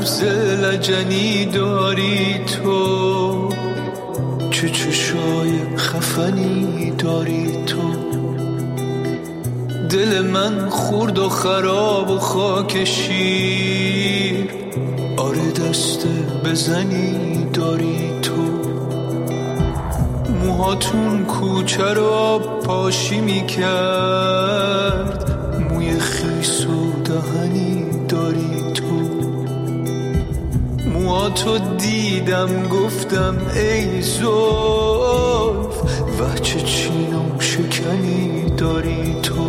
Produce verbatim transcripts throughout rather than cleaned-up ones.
لبز لجنی داری تو، چه چشای خفنی داری تو. دل من خورد و خراب و خاک شیر، آره دست بزنی داری تو. موهاتون کوچه رو آب پاشی می کرد، موی خیس و دهنی داری تو. موهاتو دیدم گفتم ای زلف، و چه چین و شکنی داری تو.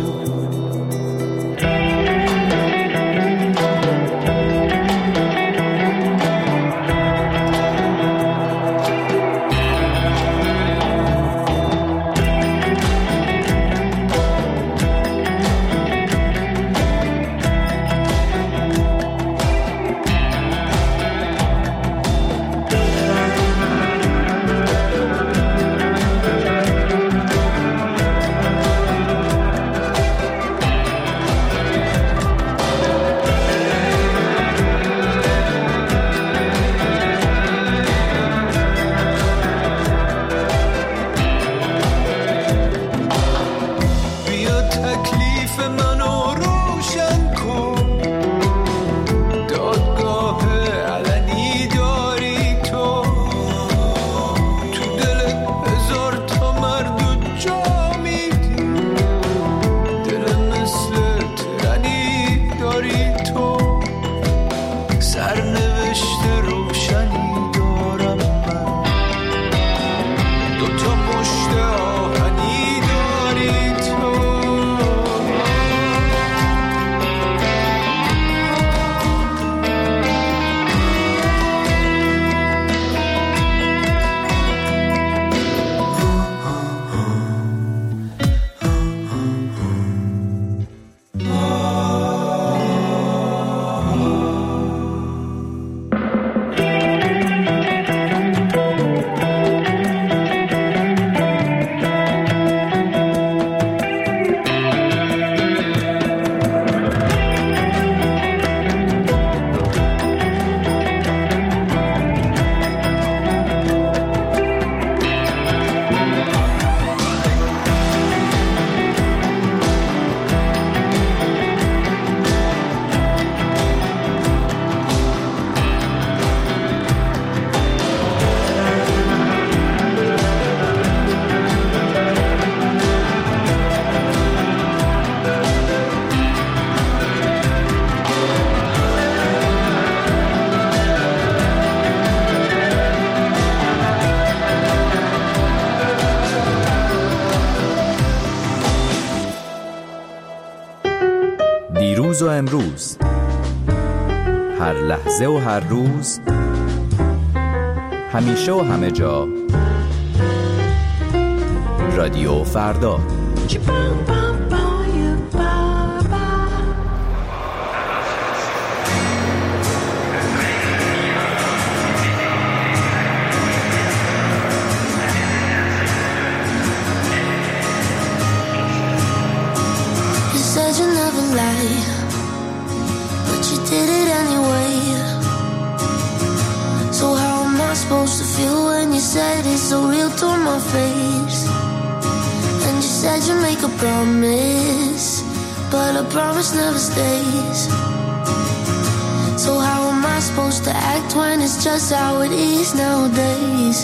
دیروز و امروز، هر لحظه و هر روز، همیشه و همه جا، رادیو فردا. Did it anyway. So how am I supposed to feel when you said it's so real to my face? And you said you make a promise, but a promise never stays. So how am I supposed to act when it's just how it is nowadays?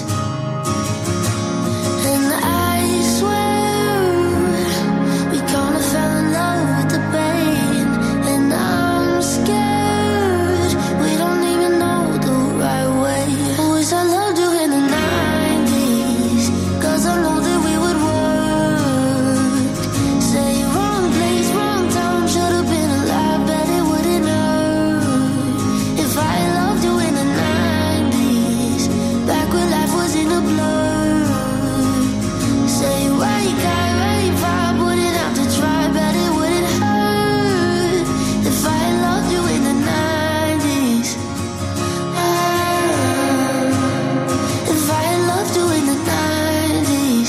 And I swear we kinda fell in love with the pain, and I'm scared we don't even know the right way. I wish I loved you in the nineties, cause I know that we would work. Say wrong place, wrong time, should've been alive, bet it wouldn't hurt. If I loved you in the nineties, back when life was in a blur. Say right guy, right vibe, wouldn't have to try, bet it wouldn't hurt. If I loved you in the nineties, ah, if I loved you in the nineties.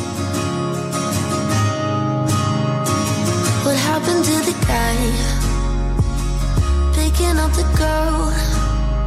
What happened to the guy picking up the girl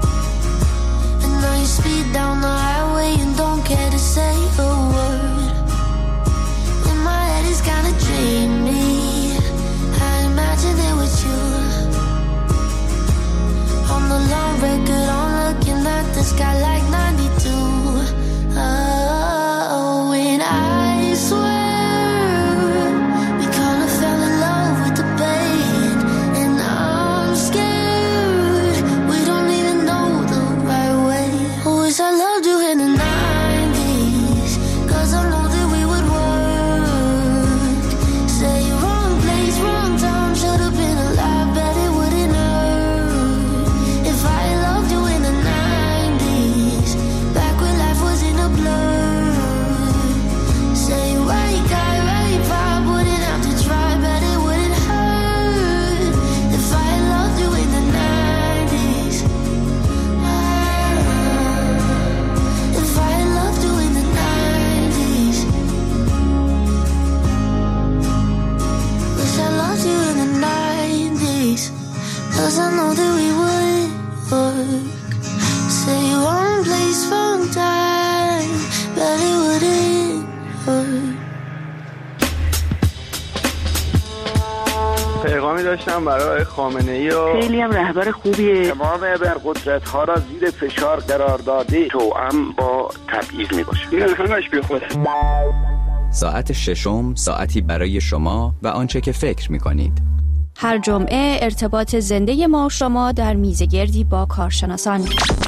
داشتم برای خامنه‌ای و خیلی هم رهبر خوبیه. تمام ابرقدرت‌ها را زیر فشار قرار داده، توأم با تبعیض میباشه. این همش بیخوده. ساعت ششم، ساعتی برای شما و آنچه که فکر می‌کنید. هر جمعه ارتباط زنده ما و شما در میزگردی با کارشناسان.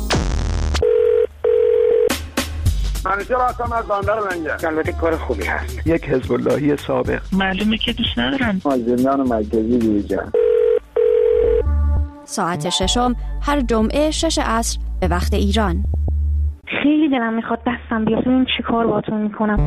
منیجر هستم از بندر لنگر. البته کار خوبی هست. یک حزب اللهی سابق. معلومه که دوست ندارن. از زندان مرکزی بیرون. ساعت ششم هر جمعه شش عصر به وقت ایران. خیلی دلم میخواد دستم بیاد ببین چی کار باهاتون میکنم.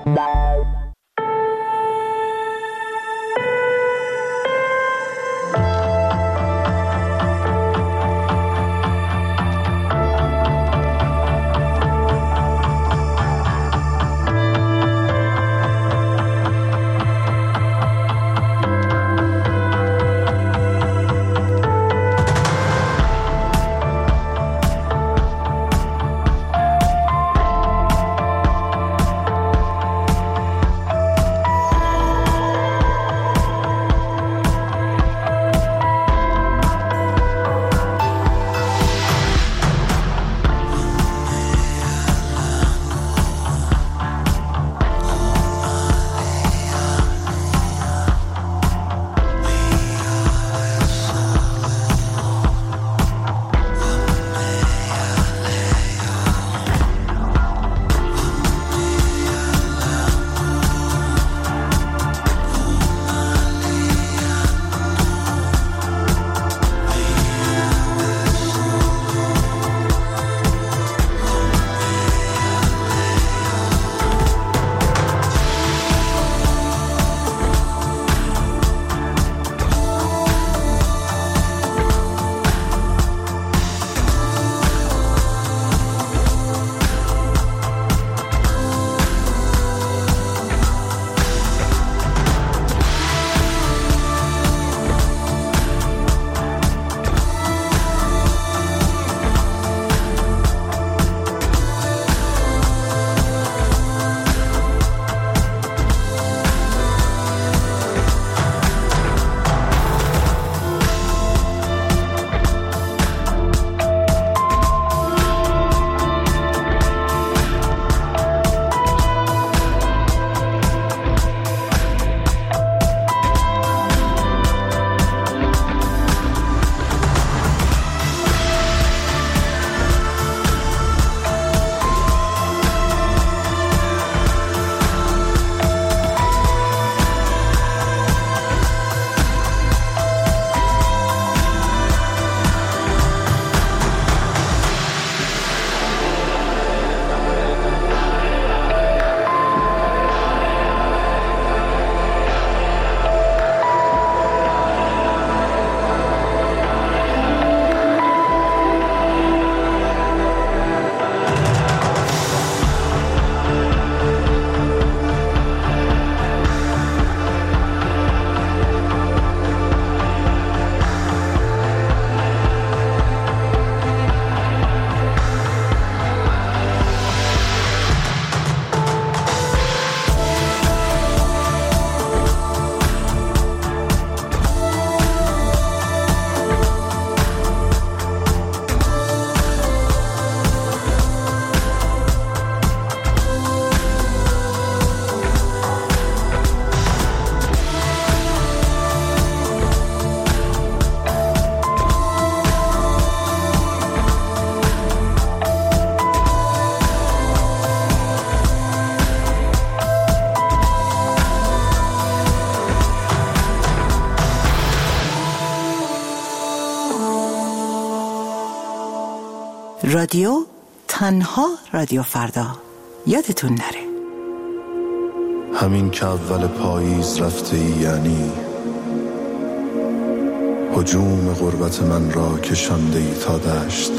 رادیو تنها رادیو فردا، یادتون نره. همین که اول پاییز رفته ای، یعنی هجوم غربت من را کشانده ای تا دشت.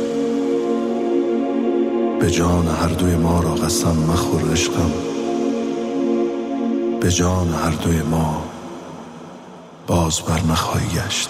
به جان هر دوی ما را قسم مخور عشقم، به جان هر دوی ما باز بر نخواهی گشت.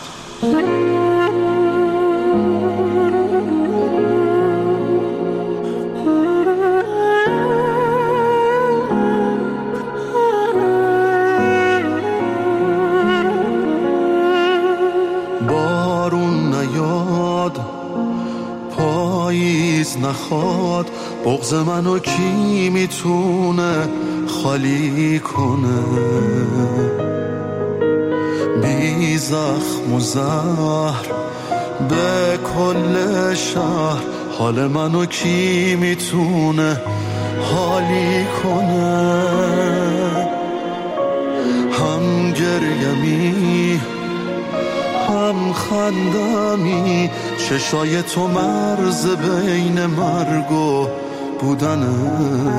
میخواد بغض منو کی میتونه خالی کنه؟ بی زخم و زهر به کل شهر حال منو کی میتونه حالی کنه؟ هم گریمی هم خندمی، چشای تو مرز بین مرگ و بودنه.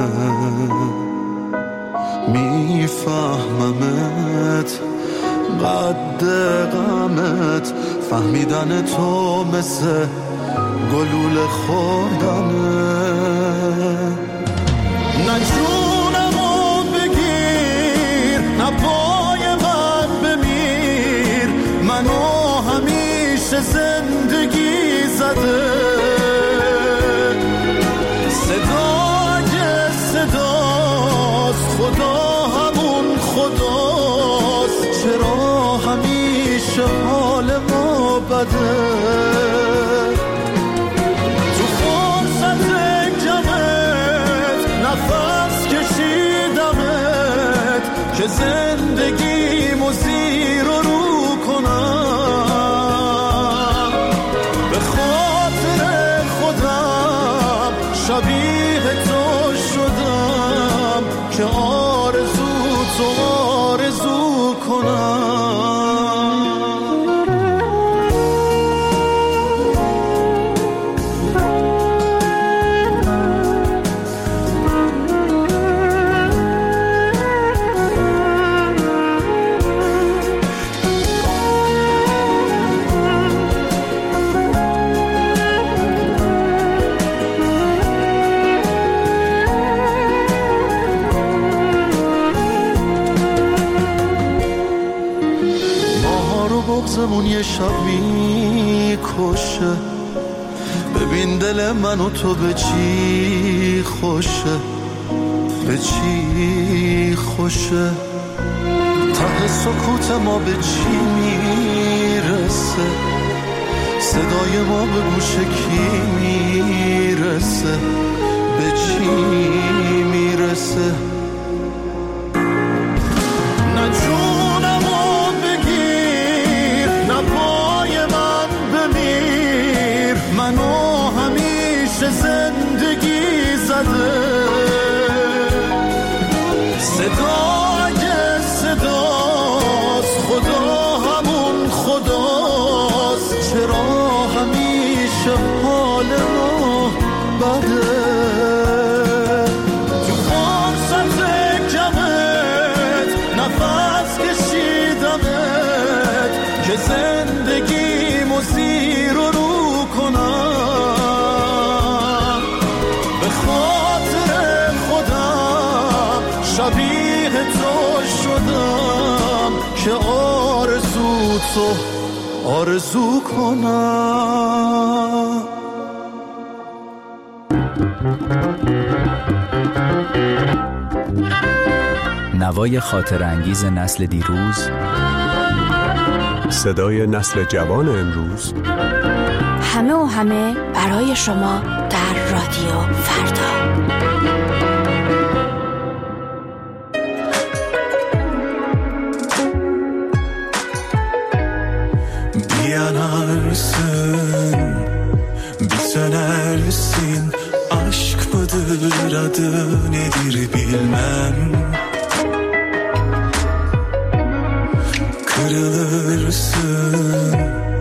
میفهممت قد غمت، فهمیدن تو مثل گلوله خوردنه. نه جونمو بگیر، نه پای من بمیر، منو همیشه زندگی زده. صدا اگه صداست، خدا همون خداست، چرا همیشه حال ما بده؟ تو فرصت کمت نفس کشیدمت که زندگیمو زیر و رو کنم. به خاطر خودم شبیه تو شدم که آرزو تو آرزو کنم. بغضمون یه شب میکشه، ببین دل من و تو به چی خوشه، به چی خوشه. ته سکوت ما به چی میرسه، صدای ما به گوش کی میرسه، به چی میرسه. نه جونمو بگیر، نه پای من بمیر، منو همیشه زندگی زده. صدا اگه صداست، خدا همون خداست، چرا همیشه حال ما بده؟ تو فرصت کمت نفس کشیدمت که زندگیمو زیر و رو کنم. به خاطر خودم شبیه تو شدم که آرزو تو آرزو کنم. نوای خاطر انگیز نسل دیروز، صدای نسل جوان امروز، همه و همه برای شما در رادیو فردا. Yanarsin, bitenersin, aşk mıdır adı nedir bilmem. Kırılırsın,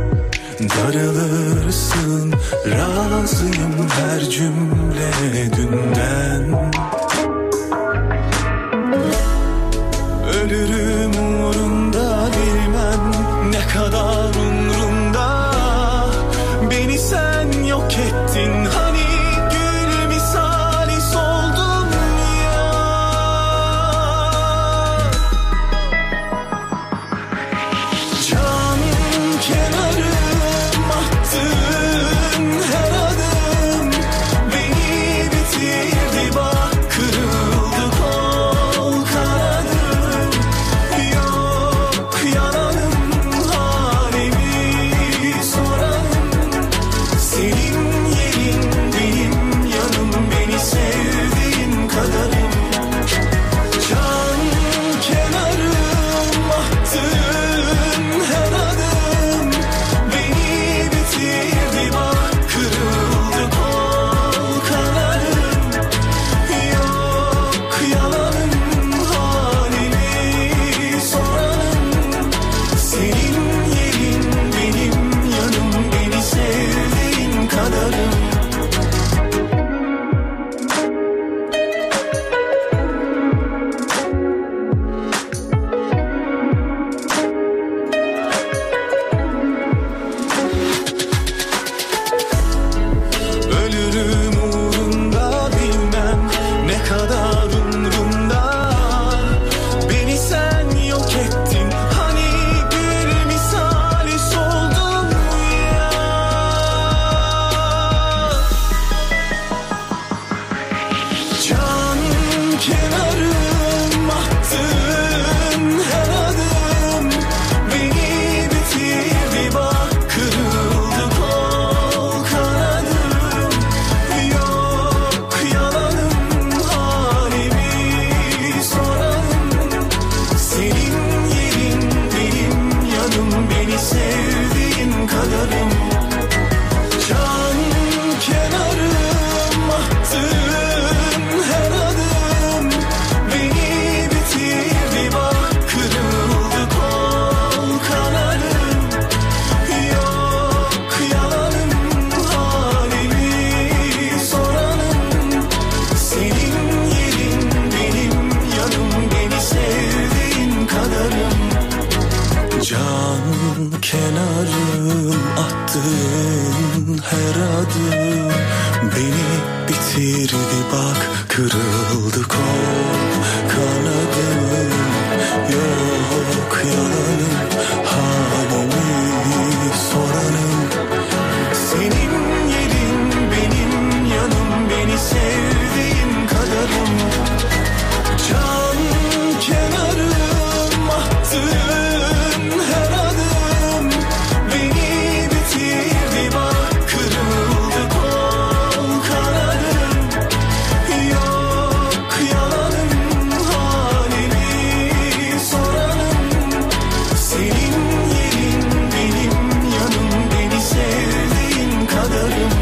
darılırsın, razıyım her cümle dünden. Ölürüm uğrunda bilmem ne kadar umrumda. Beni sen yok ettin hani gül misali soldum ya. Can kenarım attın her adım beni bitirdi bak. Kırıldı kol kanadım, yok yalanım, halimi soranım. Senin yerin benim yanım, beni sevdiğin kadarım. Can kenarım, attığın her adım beni bitirdi bak. Kırıldı kol kanadım, yok yalanım, halimi soranım. Senin yerin benim yanım, beni sevdiğin kadarım.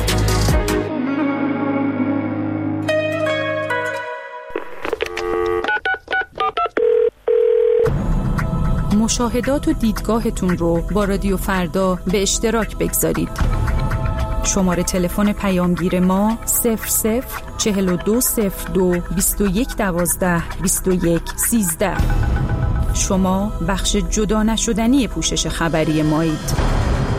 مشاهدات و دیدگاهتون رو با رادیو فردا به اشتراک بگذارید. شماره تلفن پیامگیر ما صفر صفر چهل و دو صفر دو بیست و یک دوازده بیست و یک سیزده. شما بخش جدا نشدنی پوشش خبری مایید.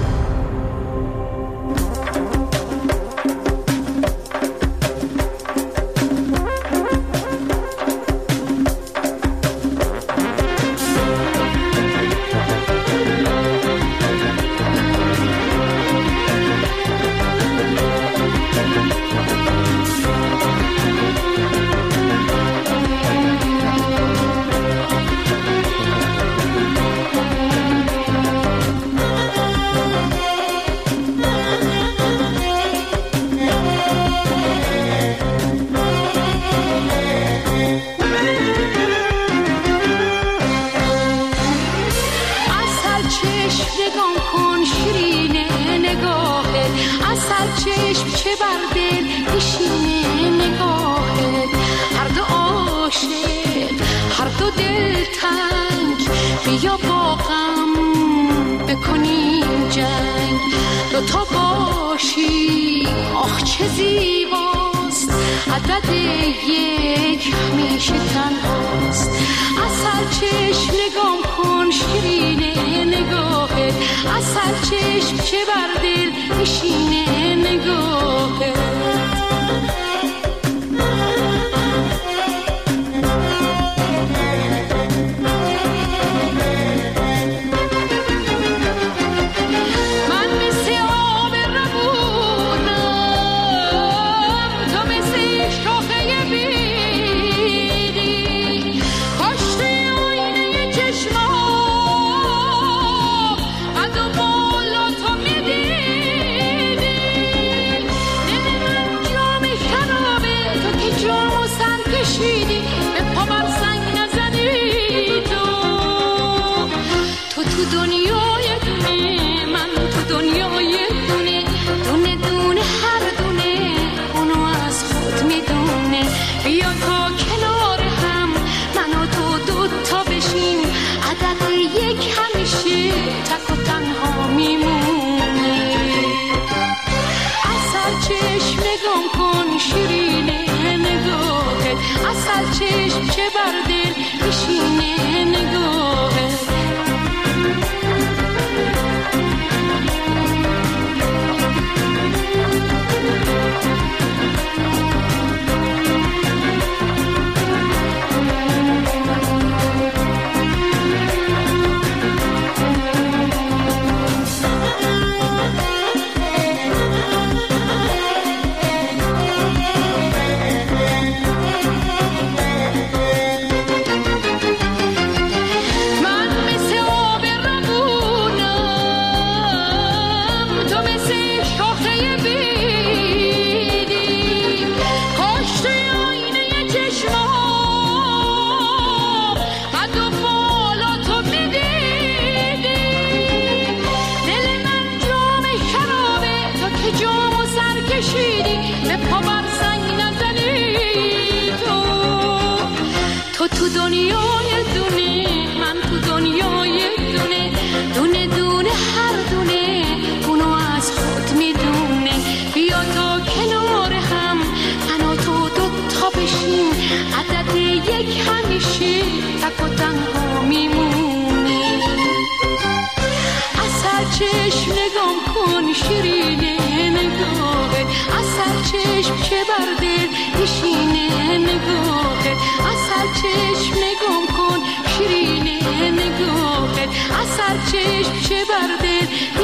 چشم نگام کن شیرینه نگاهت، از سر چشم چه بر دل نشینه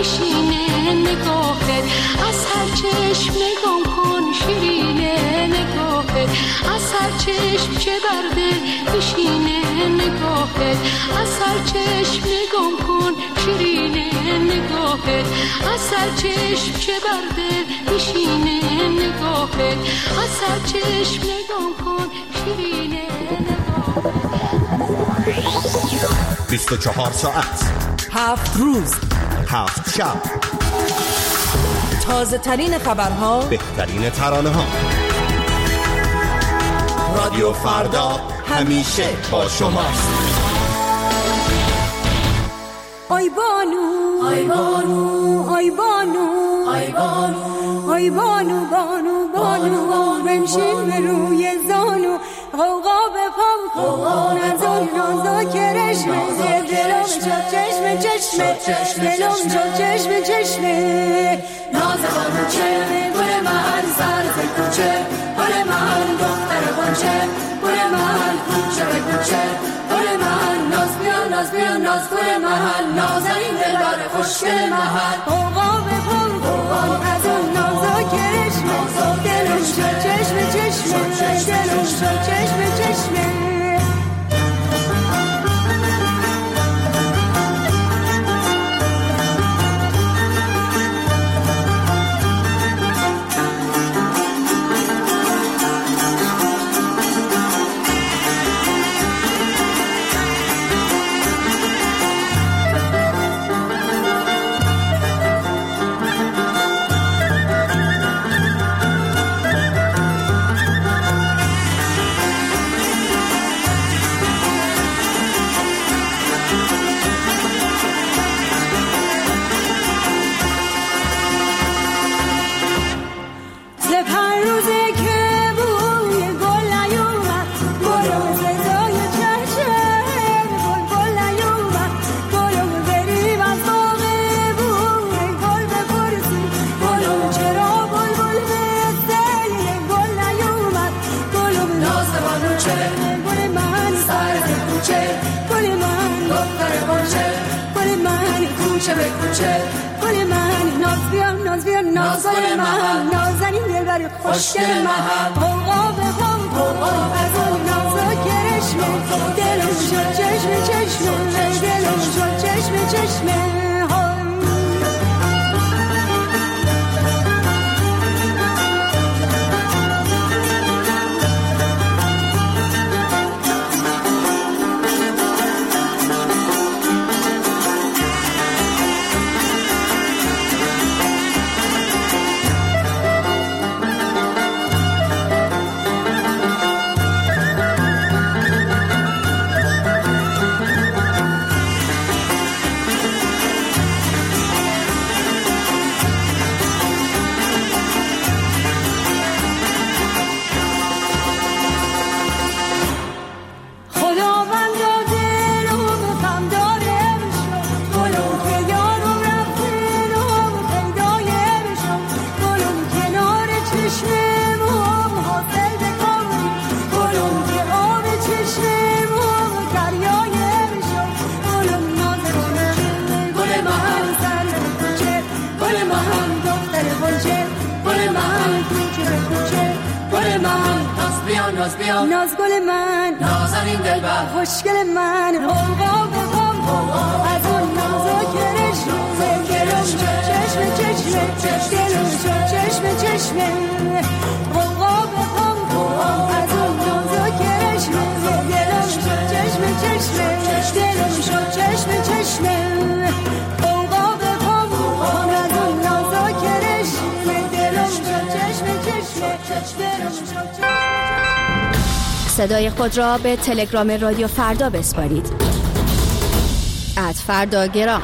میشینه نگاهت، از هر چشم نگام کن شیرینه نگاهت، از هر چشم چه برده میشینه نگاهت، از هر چشم نگام کن شیرینه نگاهت، از هر چشم چه برده میشینه نگاهت، از هر چشم نگام کن شیرینه نگاهت. بیست و چهار ساعت، هفت روز، هفت شب، تازه ترین خبرها، بهترین ترانه ها. رادیو فردا همیشه با شماست. آی بانو آی بانو آی بانو آی بانو آی بانو بانو بانو بنشین به روی زانو، غوغا به پام کن از اون نازا کرشمه، دلم شد چشم چشمه، دلم شد چشم چشمه. نازه بانو چه گل من سر ز کوچه، گل من دختر غنچه، گل من کوچه به کوچه، گل من ناز بیا ناز بیا ناز گل من، نازنین دلبر خوشگل من. غوغا به پام کن از اون نازا کرشمه، دلم شد چشم چشمه، دلم شد چشم چشمه. خوشگل من غوغا به پام کن از اون نازا کرشمه، دلم شد چشم چشمه، دلم شد چشم چشمه. ناز گل من نازنین دلبر خوشگل من، غوغا به پام کن از اون نازا کرشمه، دلم شد چشم چشمه، دلم شد چشم چشمه. غوغا به پام کن از اون نازا کرشمه، دلم شد چشم چشمه، دلم شد چشم چشمه. غوغا به پام کن از اون نازا کرشمه، دلم شد چشم چشمه، دلم شد چشم. صدای خود را به تلگرام رادیو فردا بسپارید. ات فردا گرام.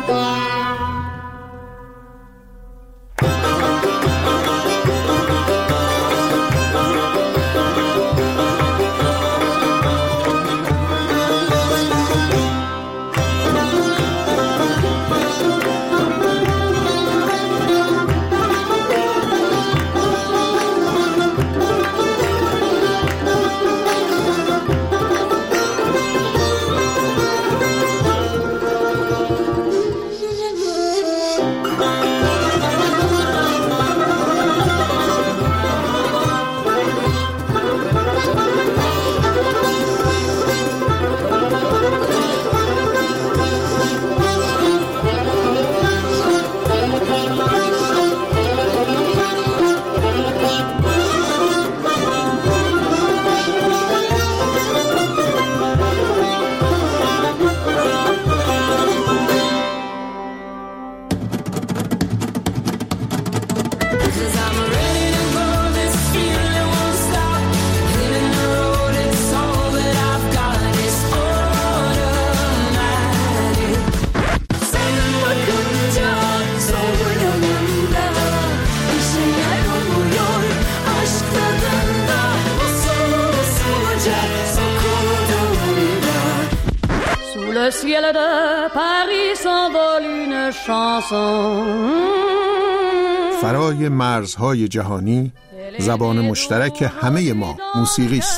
Le ciel de Paris s'envole une chanson. فرای مرزهای جهانی زبان مشترک همه ما موسیقی است.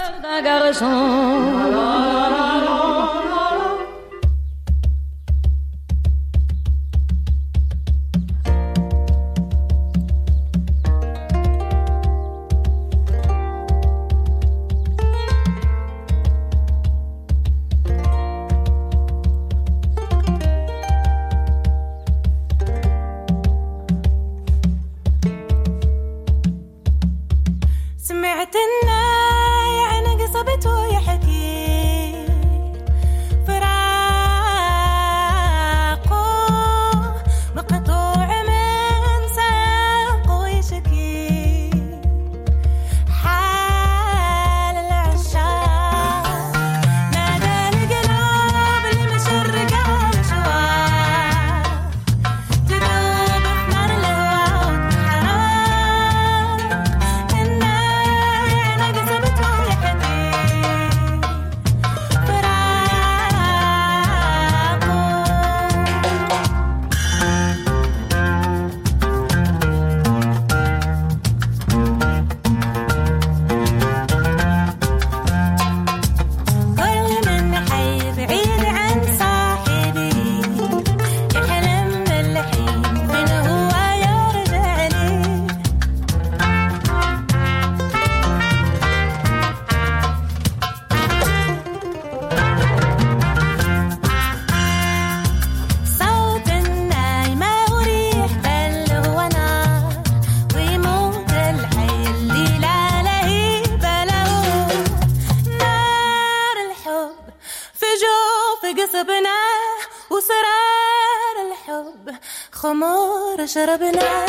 خمار شربنا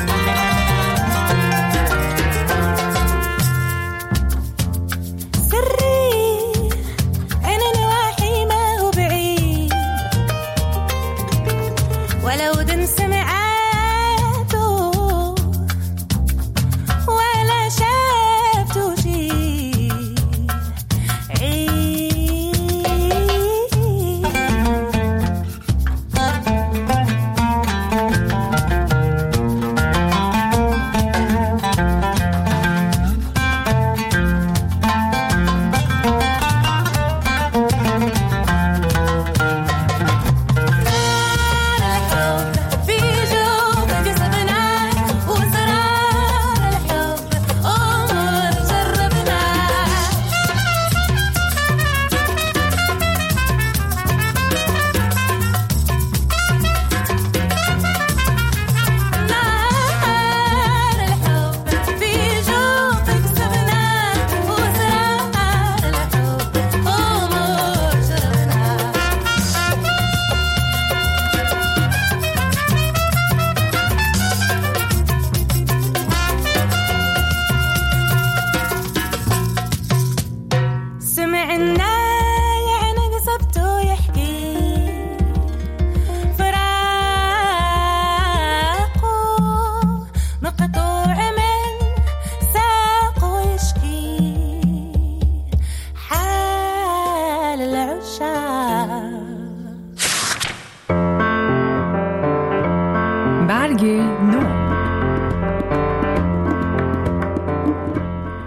سر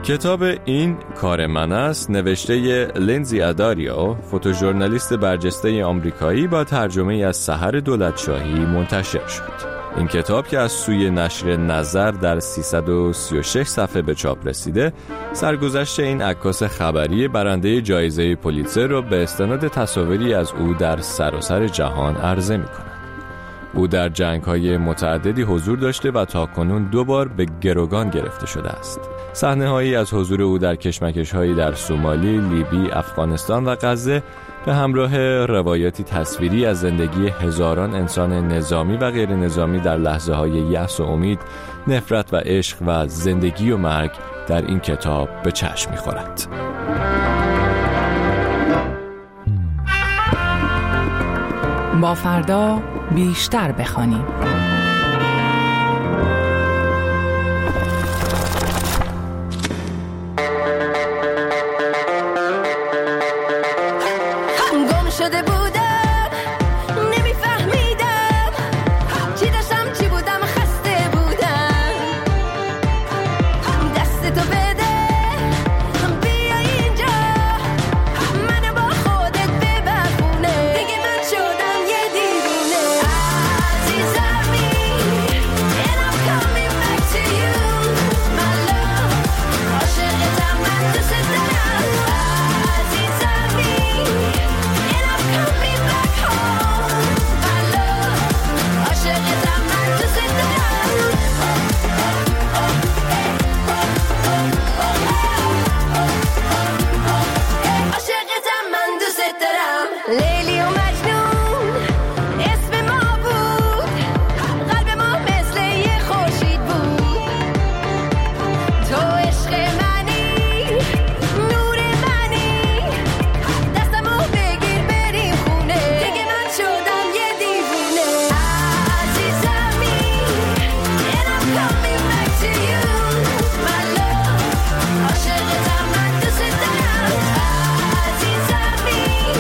کتاب این کار من است نوشته لینزی آداریو، فوتوژورنالیست برجسته آمریکایی، با ترجمه از سحر دولتشاهی منتشر شد. این کتاب که از سوی نشر نظر در سیصد و سی و شش صفحه به چاپ رسیده، سرگذشت این عکاس خبری برنده جایزه پولیتزر را به استناد تصاویری از او در سراسر جهان عرضه می‌کند. او در جنگ‌های متعددی حضور داشته و تاکنون دو بار به گروگان گرفته شده است. صحنه‌هایی از حضور او در کشمکش‌هایی در سومالی، لیبی، افغانستان و غزه به همراه روایاتی تصویری از زندگی هزاران انسان نظامی و غیر نظامی در لحظه‌های یأس و امید، نفرت و عشق و زندگی و مرگ در این کتاب به چشم می‌خورد. با فردا بیشتر بخوانیم. گم شده بودم نمیفهمیدم چی داشتم چی بودم خسته بودم دست تو بده بیا اینجا منو با خودت ببرونه دیگه من شدم یه دیوونه عزیزمی and I'm coming back to you my love عاشقتم من دوست دارم عزیزمی لیلی و مجنون اسم ما بود قلب ما مثل یه خورشید بود تو عشق منی نور منی دستمو بگیر بریم خونه دیگه من شدم یه دیوونه عزیزمی and I'm coming back to you my love عاشقتم من دوست دارم عزیزمی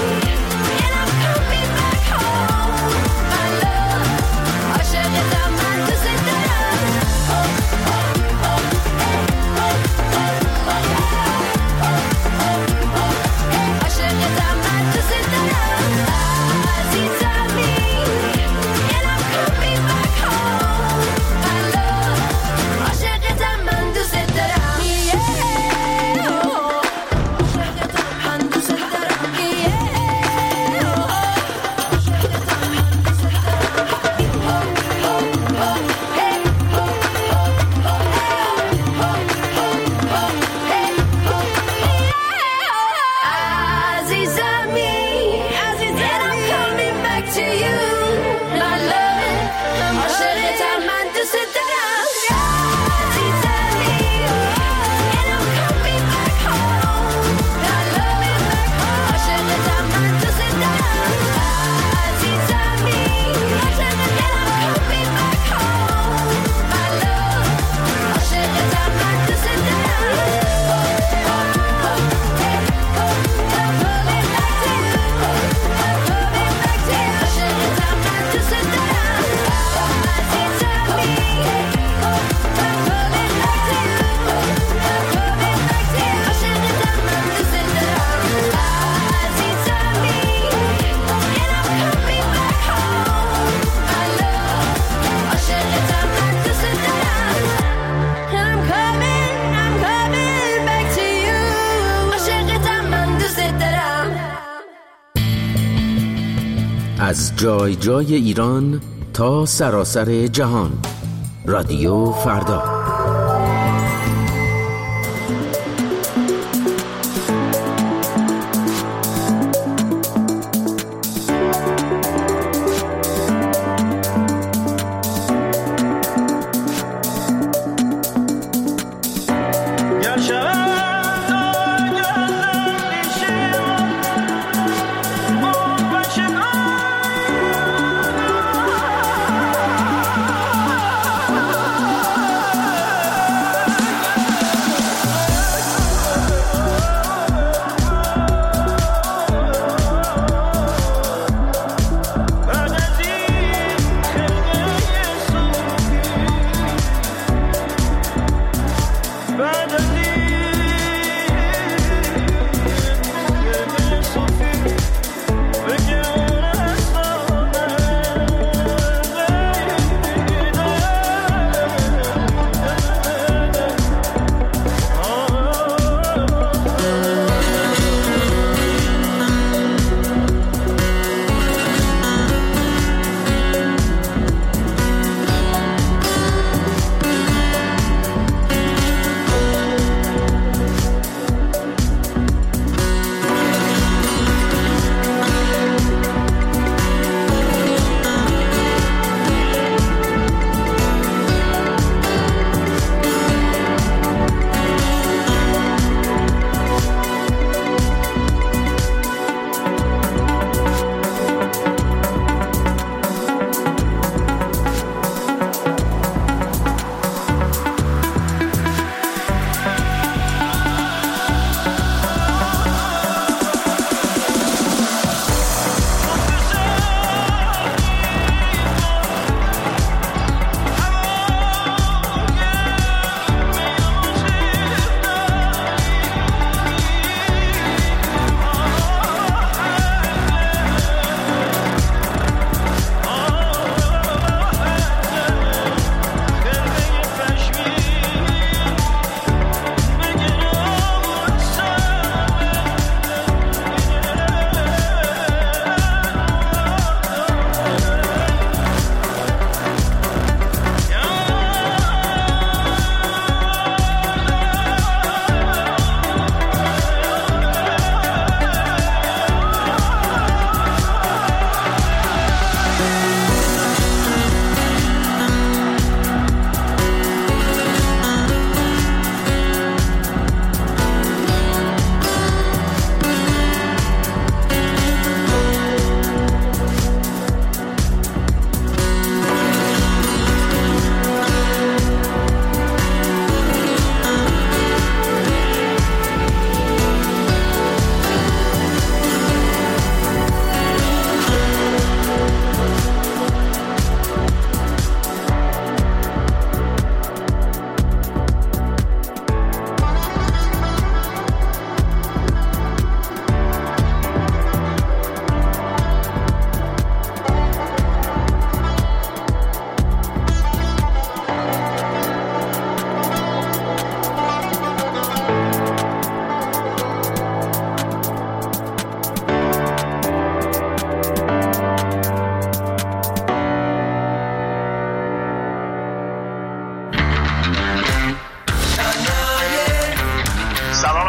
از جای جای ایران تا سراسر جهان، رادیو فردا.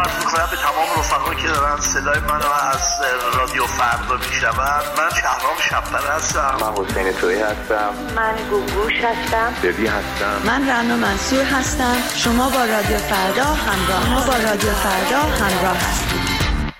عرض میکنم به تمام رفقایی که دارن صدای منو از رادیو فردا میشنون. من شهرام شب‌پر هستم. من حسین تویی هستم. من گوگوش هستم. ببی هستم. من رنا منصور هستم. شما با رادیو فردا همراه ما با رادیو فردا همراه هستید.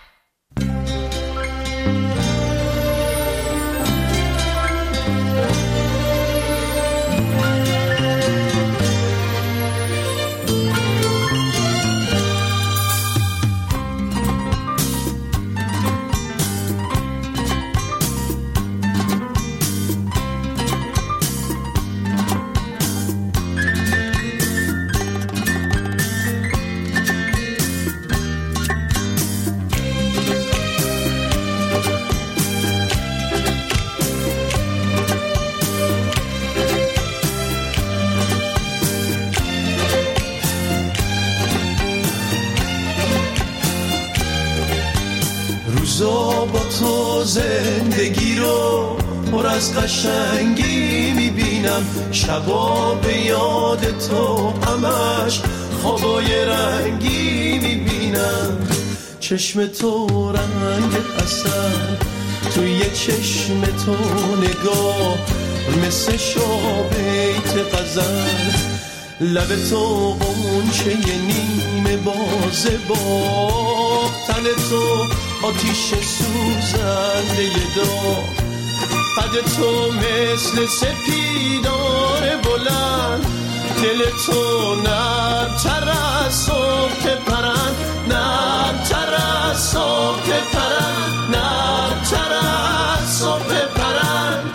روزا با تو زندگی رو پر از قشنگی میبینم، شبا به یاد تو همش خوابای رنگی میبینم. چشم تو رنگ عسل، توی چشم تو نگاه مثل شابیت غزل، لب تو قنچه نیمه بازه با تن تو آتیش سوزنده داغ، قد تو مثل سپیدار بلند، دل تو نرم‌تر از صبح پرند، نرم‌تر از صبح پرند، نرم‌تر از صبح پرند.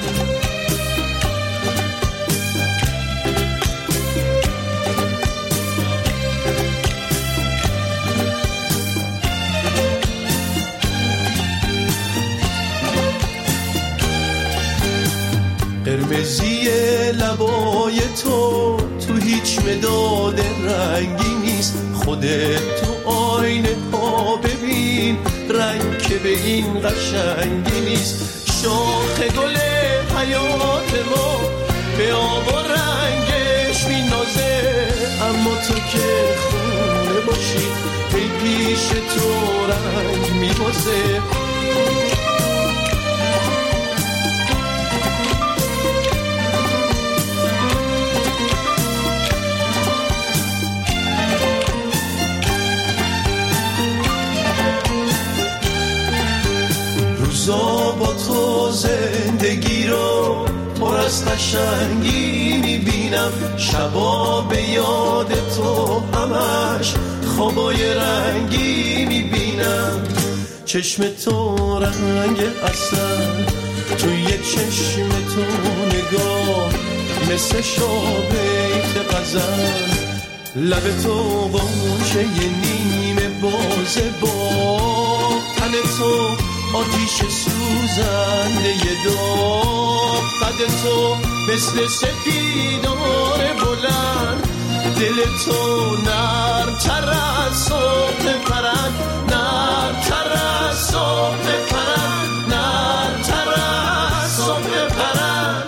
قرمزی لبای تو تو هیچ مداد رنگی نیست، خودت تو آینه ها ببین رنگ که به این قشنگی نیست. شاخ گل حیات ما به آب و رنگش مینازه، اما تو که خونه باشی ای پیش تو رنگ میبازه. روزا با تو زندگی رو پر از قشنگی میبینم، شبا به یاد تو همش خوابای رنگی میبینم. چشم تو رنگ عسل، توی چشم تو نگاه مثل شابیت غزل، لب تو قنچه نیمه بازه با تن تو آتیش سوزنده داغ، قد تو مثل سپیدار بلند، دل تو نرم‌تر از صبح پرند، نرم‌تر از صبح پرند، نرم‌تر از صبح پرند.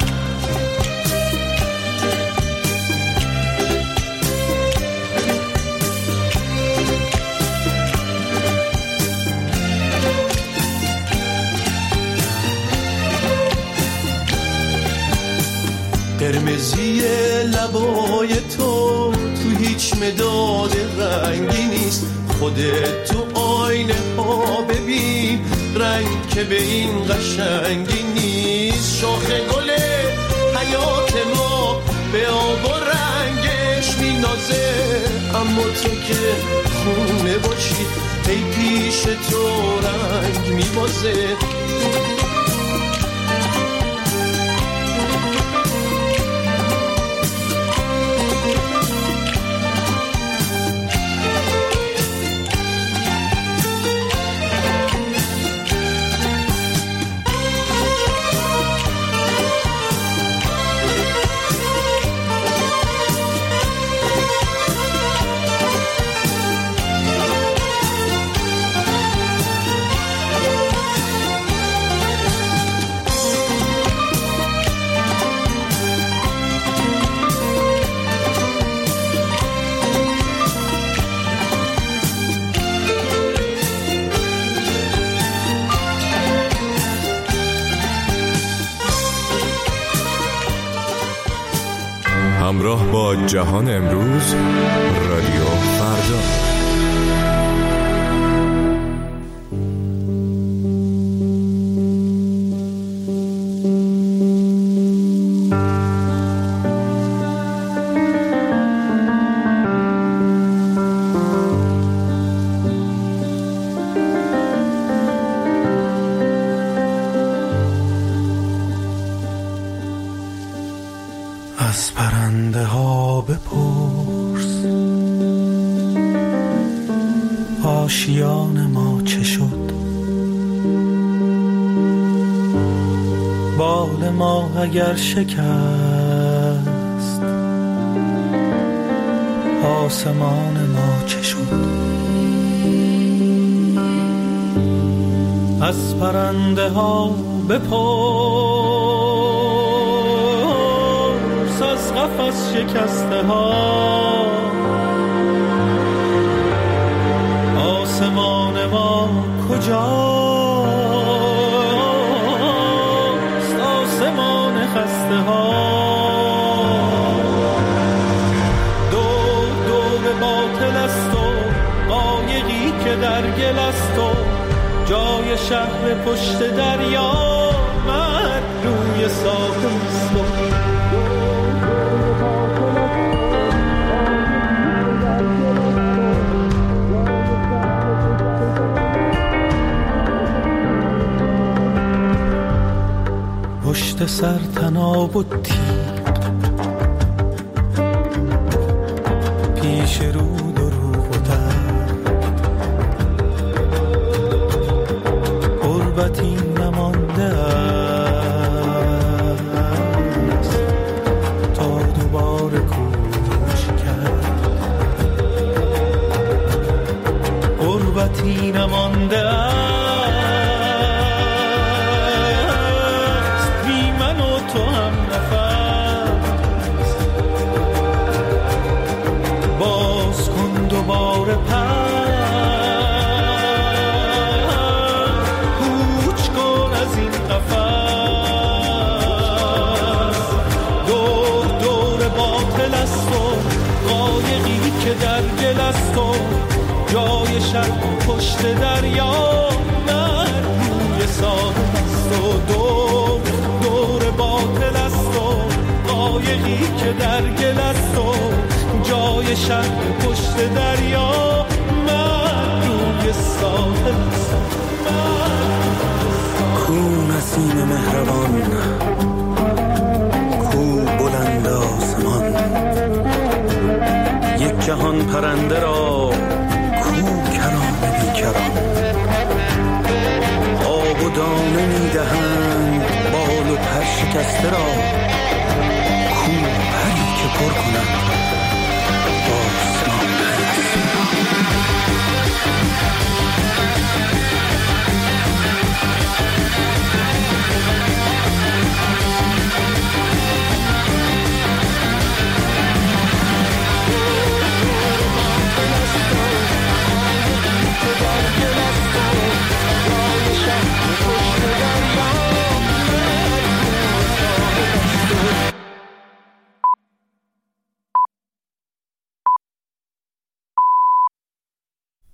قرمزی لبای تو تو هیچ مداد رنگی نیست، خودت تو آینه ها ببین رنگ که به این قشنگی نیست. شاخ گل حیات ما به آب و رنگش مینازه، اما تو که خونه باشی ای پیش تو رنگ میبازه. همراه با جهان امروز، رادیو فردا. از پرنده ها بپرس آشیان ما چه شد، بال ما اگر شکست آسمان ما چه شد. از پرنده ها بپرس از قفس شکسته ها آسمان ما کجاست، آسمان خسته ها. دور دور باطل است و قایقی که در گل است و جای شهر پشت دریا من روی ساحل است. پشت سر تناب و تیغ پیش رو دروغ و ترک غربتی نمانده است تا دوباره کوچ کرد. غربتی نمانده است تو هم نفس. باز کن دوباره پر کوچ کن از این قفس. دور دور باطل است و قایقی که در گل است و جای شب پشت دریا من روی ساحل است. و دور دور باطل است و قایقی که در گل است و جای شب پشت دریا من روی ساحل است. کو نسیم مهربان، کو بلند آسمان، یک جهان پرنده را کو کرام بیکران. آب و دانه میدهند بال و پر شکسته را